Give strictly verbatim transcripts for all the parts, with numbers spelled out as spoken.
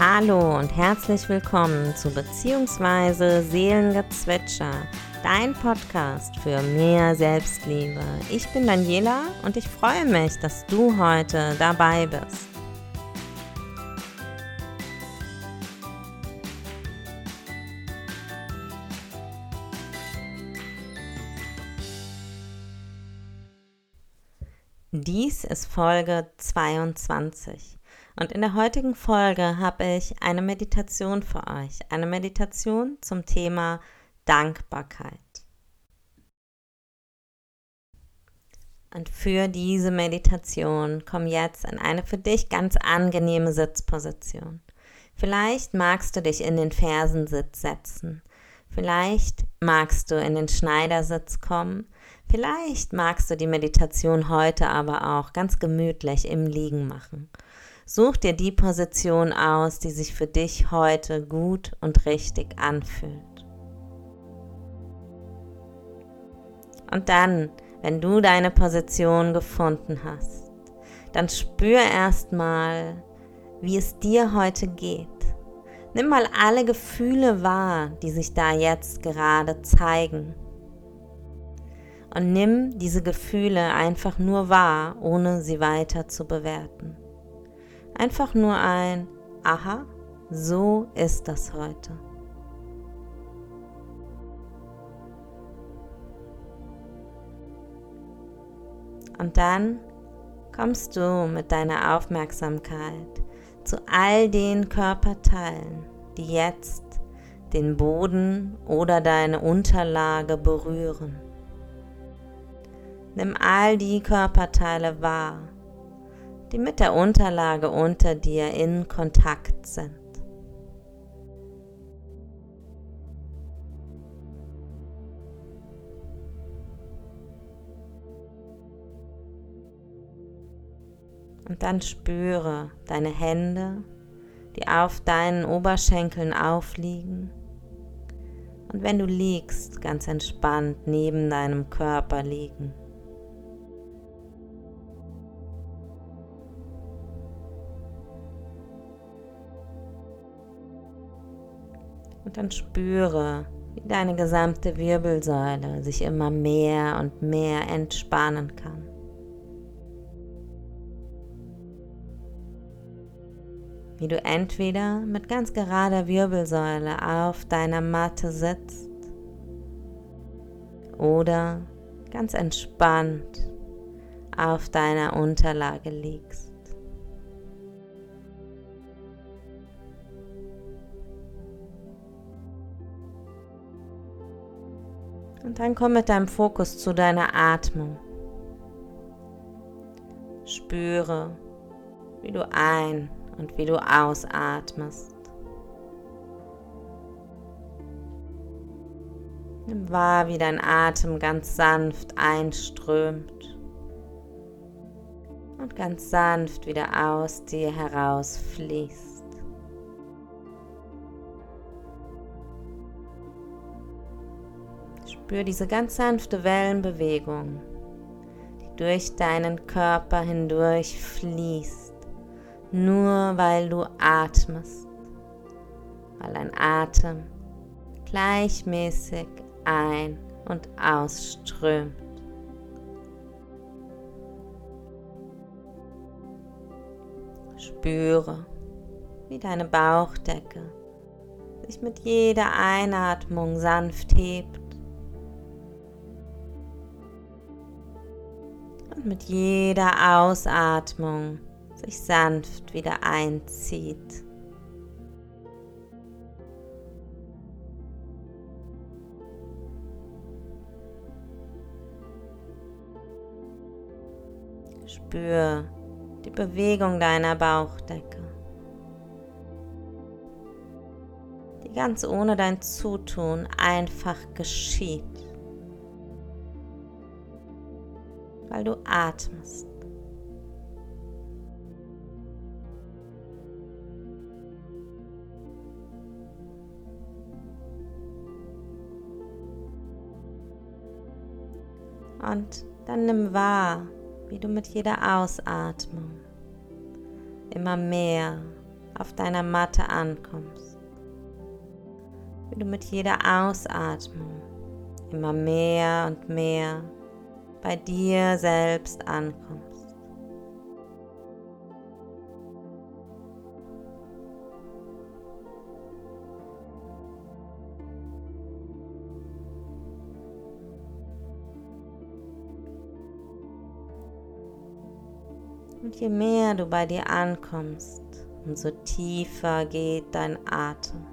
Hallo und herzlich willkommen zu Beziehungsweise Seelengezwitscher, dein Podcast für mehr Selbstliebe. Ich bin Daniela und ich freue mich, dass du heute dabei bist. Dies ist Folge zweiundzwanzig und in der heutigen Folge habe ich eine Meditation für euch, eine Meditation zum Thema Dankbarkeit. Und für diese Meditation komm jetzt in eine für dich ganz angenehme Sitzposition. Vielleicht magst du dich in den Fersensitz setzen, vielleicht magst du in den Schneidersitz kommen, vielleicht magst du die Meditation heute aber auch ganz gemütlich im Liegen machen. Such dir die Position aus, die sich für dich heute gut und richtig anfühlt. Und dann, wenn du deine Position gefunden hast, dann spür erstmal, wie es dir heute geht. Nimm mal alle Gefühle wahr, die sich da jetzt gerade zeigen. Und nimm diese Gefühle einfach nur wahr, ohne sie weiter zu bewerten. Einfach nur ein Aha, so ist das heute. Und dann kommst du mit deiner Aufmerksamkeit zu all den Körperteilen, die jetzt den Boden oder deine Unterlage berühren. Nimm all die Körperteile wahr, die mit der Unterlage unter dir in Kontakt sind. Und dann spüre deine Hände, die auf deinen Oberschenkeln aufliegen. Und wenn du liegst, ganz entspannt neben deinem Körper liegen. Und dann spüre, wie deine gesamte Wirbelsäule sich immer mehr und mehr entspannen kann. Wie du entweder mit ganz gerader Wirbelsäule auf deiner Matte sitzt oder ganz entspannt auf deiner Unterlage liegst. Und dann komm mit deinem Fokus zu deiner Atmung. Spüre, wie du ein- und wie du ausatmest. Nimm wahr, wie dein Atem ganz sanft einströmt und ganz sanft wieder aus dir herausfließt. Spür diese ganz sanfte Wellenbewegung, die durch deinen Körper hindurch fließt, nur weil du atmest, weil dein Atem gleichmäßig ein- und ausströmt. Spüre, wie deine Bauchdecke sich mit jeder Einatmung sanft hebt und mit jeder Ausatmung sich sanft wieder einzieht. Spür die Bewegung deiner Bauchdecke, die ganz ohne dein Zutun einfach geschieht, weil du atmest. Und dann nimm wahr, wie du mit jeder Ausatmung immer mehr auf deiner Matte ankommst. Wie du mit jeder Ausatmung immer mehr und mehr bei dir selbst ankommst. Und je mehr du bei dir ankommst, umso tiefer geht dein Atem.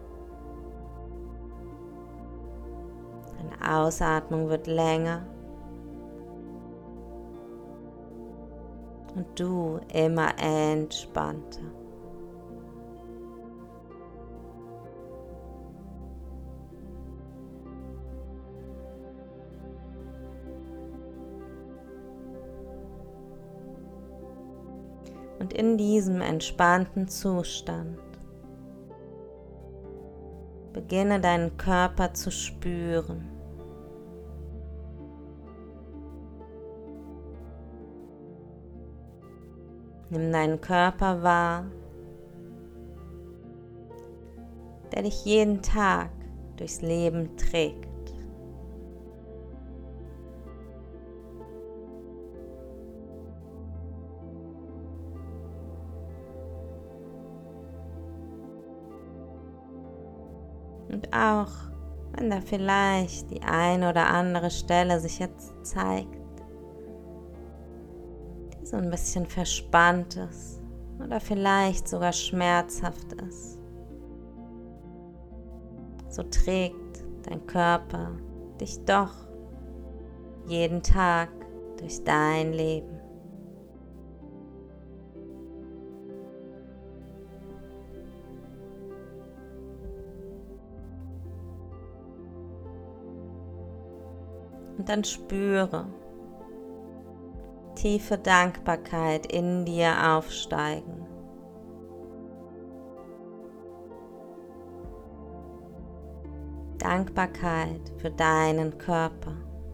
Deine Ausatmung wird länger und du immer entspannter. Und in diesem entspannten Zustand beginne deinen Körper zu spüren. Nimm deinen Körper wahr, der dich jeden Tag durchs Leben trägt. Und auch wenn da vielleicht die eine oder andere Stelle sich jetzt zeigt, die so ein bisschen verspannt ist oder vielleicht sogar schmerzhaft ist, so trägt dein Körper dich doch jeden Tag durch dein Leben. Und dann spüre tiefe Dankbarkeit in dir aufsteigen. Dankbarkeit für deinen Körper.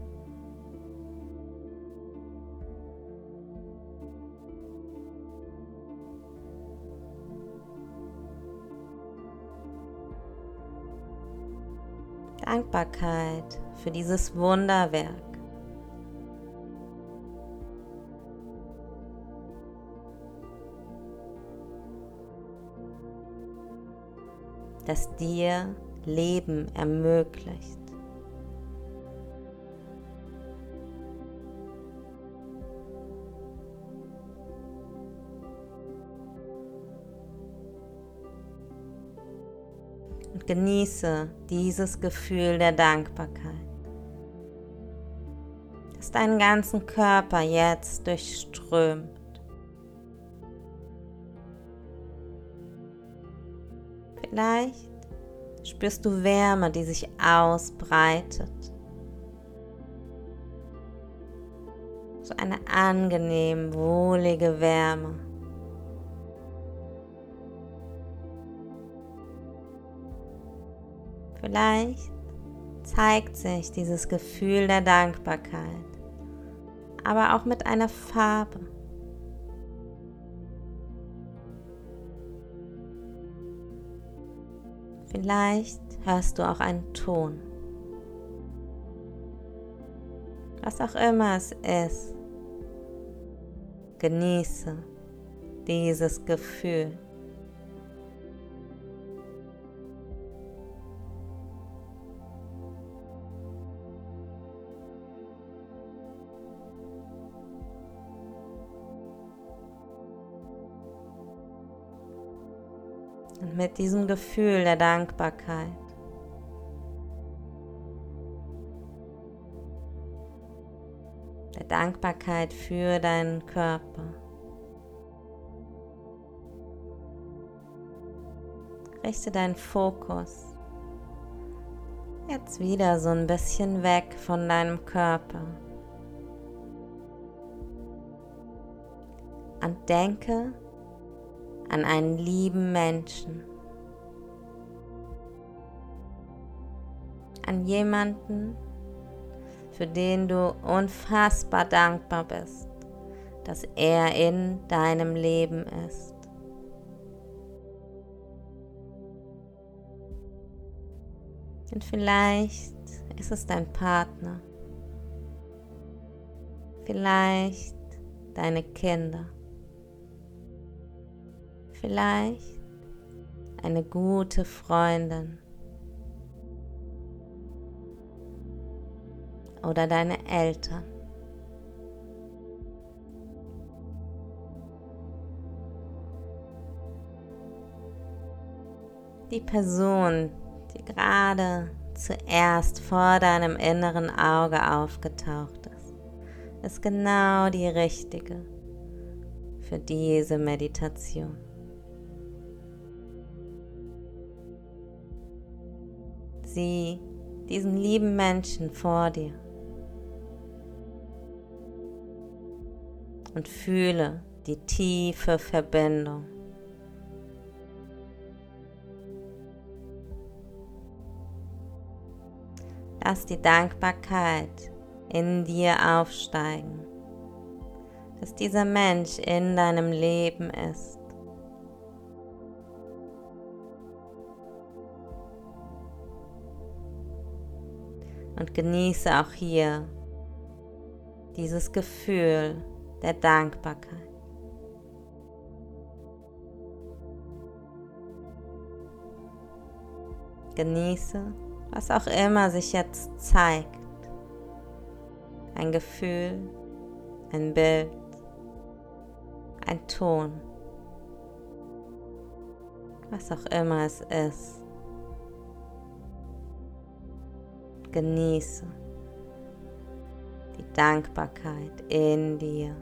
Dankbarkeit für dieses Wunderwerk. Das dir Leben ermöglicht. Und genieße dieses Gefühl der Dankbarkeit, das deinen ganzen Körper jetzt durchströmt. Vielleicht spürst du Wärme, die sich ausbreitet. So eine angenehm wohlige Wärme. Vielleicht zeigt sich dieses Gefühl der Dankbarkeit, aber auch mit einer Farbe. Vielleicht hörst du auch einen Ton. Was auch immer es ist, genieße dieses Gefühl. Und mit diesem Gefühl der Dankbarkeit der Dankbarkeit für deinen Körper richte deinen Fokus jetzt wieder so ein bisschen weg von deinem Körper und denke an einen lieben Menschen, an jemanden, für den du unfassbar dankbar bist, dass er in deinem Leben ist. Und vielleicht ist es dein Partner, vielleicht deine Kinder, vielleicht eine gute Freundin oder deine Eltern. Die Person, die gerade zuerst vor deinem inneren Auge aufgetaucht ist, ist genau die richtige für diese Meditation. Sieh diesen lieben Menschen vor dir und fühle die tiefe Verbindung. Lass die Dankbarkeit in dir aufsteigen, dass dieser Mensch in deinem Leben ist. Und genieße auch hier dieses Gefühl der Dankbarkeit. Genieße, was auch immer sich jetzt zeigt. Ein Gefühl, ein Bild, ein Ton, was auch immer es ist. Genieße die Dankbarkeit in dir.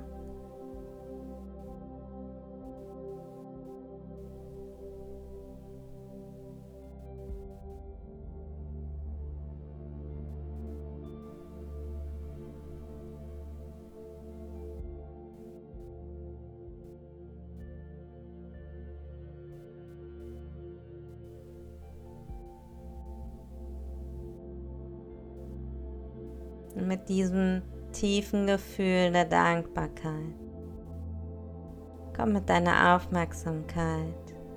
Und mit diesem tiefen Gefühl der Dankbarkeit komm mit deiner Aufmerksamkeit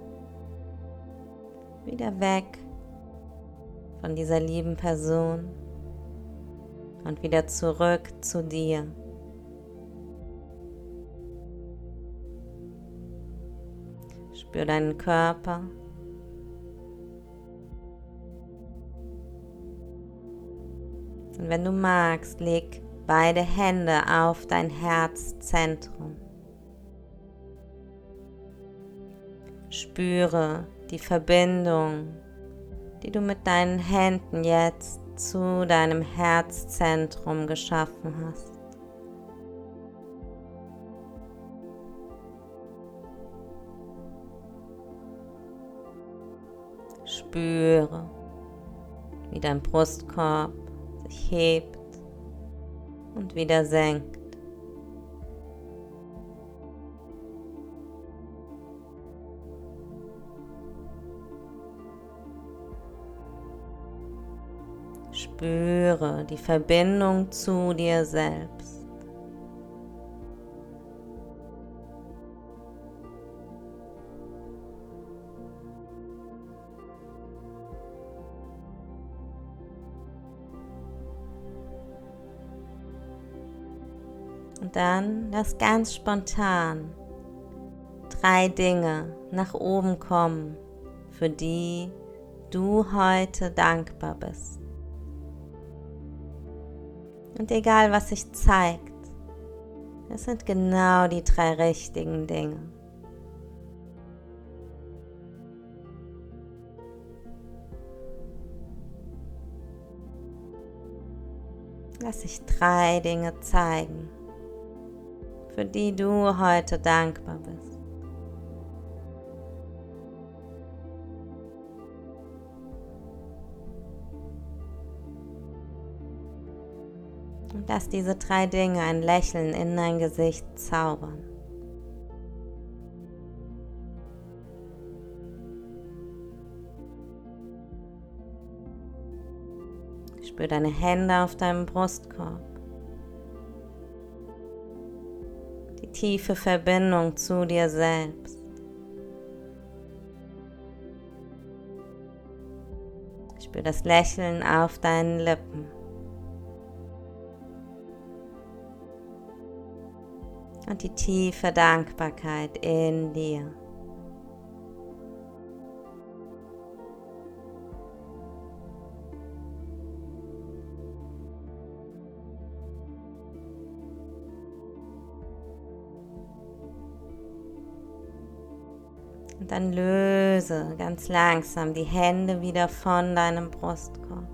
wieder weg von dieser lieben Person und wieder zurück zu dir. Spür deinen Körper. Und wenn du magst, leg beide Hände auf dein Herzzentrum. Spüre die Verbindung, die du mit deinen Händen jetzt zu deinem Herzzentrum geschaffen hast. Spüre, wie dein Brustkorb sich hebt und wieder senkt. Spüre die Verbindung zu dir selbst. Und dann lass ganz spontan drei Dinge nach oben kommen, für die du heute dankbar bist. Und egal, was sich zeigt, es sind genau die drei richtigen Dinge. Lass sich drei Dinge zeigen, für die du heute dankbar bist. Und lass diese drei Dinge ein Lächeln in dein Gesicht zaubern. Spür deine Hände auf deinem Brustkorb. Die tiefe Verbindung zu dir selbst. Spür das Lächeln auf deinen Lippen. Und die tiefe Dankbarkeit in dir. Und dann löse ganz langsam die Hände wieder von deinem Brustkorb.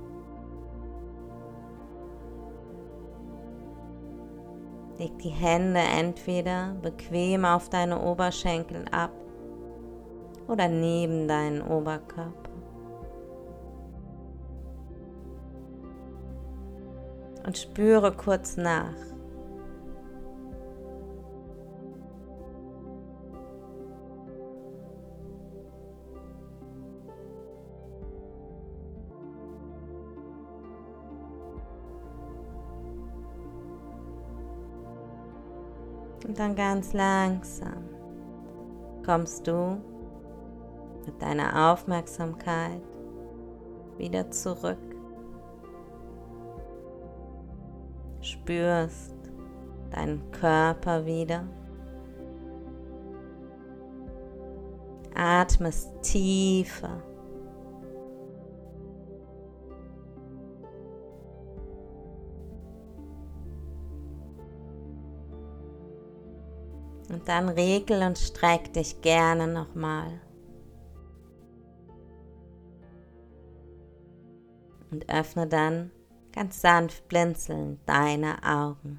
Leg die Hände entweder bequem auf deine Oberschenkel ab oder neben deinen Oberkörper. Und spüre kurz nach. Und dann ganz langsam kommst du mit deiner Aufmerksamkeit wieder zurück. Spürst deinen Körper wieder. Atmest tiefer. Und dann regel und streck dich gerne nochmal. Und öffne dann ganz sanft blinzelnd deine Augen.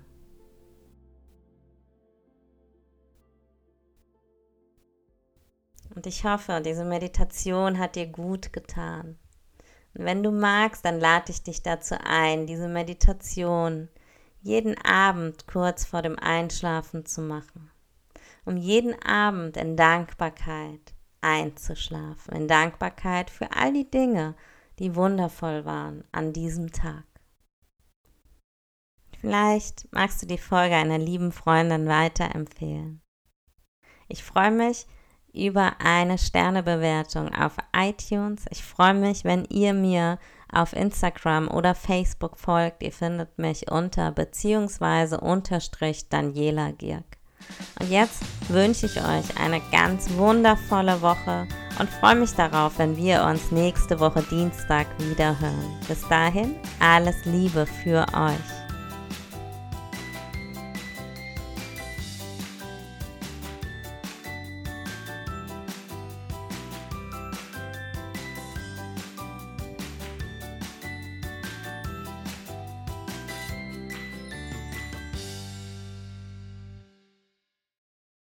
Und ich hoffe, diese Meditation hat dir gut getan. Und wenn du magst, dann lade ich dich dazu ein, diese Meditation jeden Abend kurz vor dem Einschlafen zu machen. Um jeden Abend in Dankbarkeit einzuschlafen, in Dankbarkeit für all die Dinge, die wundervoll waren an diesem Tag. Vielleicht magst du die Folge einer lieben Freundin weiterempfehlen. Ich freue mich über eine Sternebewertung auf iTunes. Ich freue mich, wenn ihr mir auf Instagram oder Facebook folgt. Ihr findet mich unter beziehungsweise unterstrich Daniela Gierk. Und jetzt wünsche ich euch eine ganz wundervolle Woche und freue mich darauf, wenn wir uns nächste Woche Dienstag wieder hören. Bis dahin, alles Liebe für euch.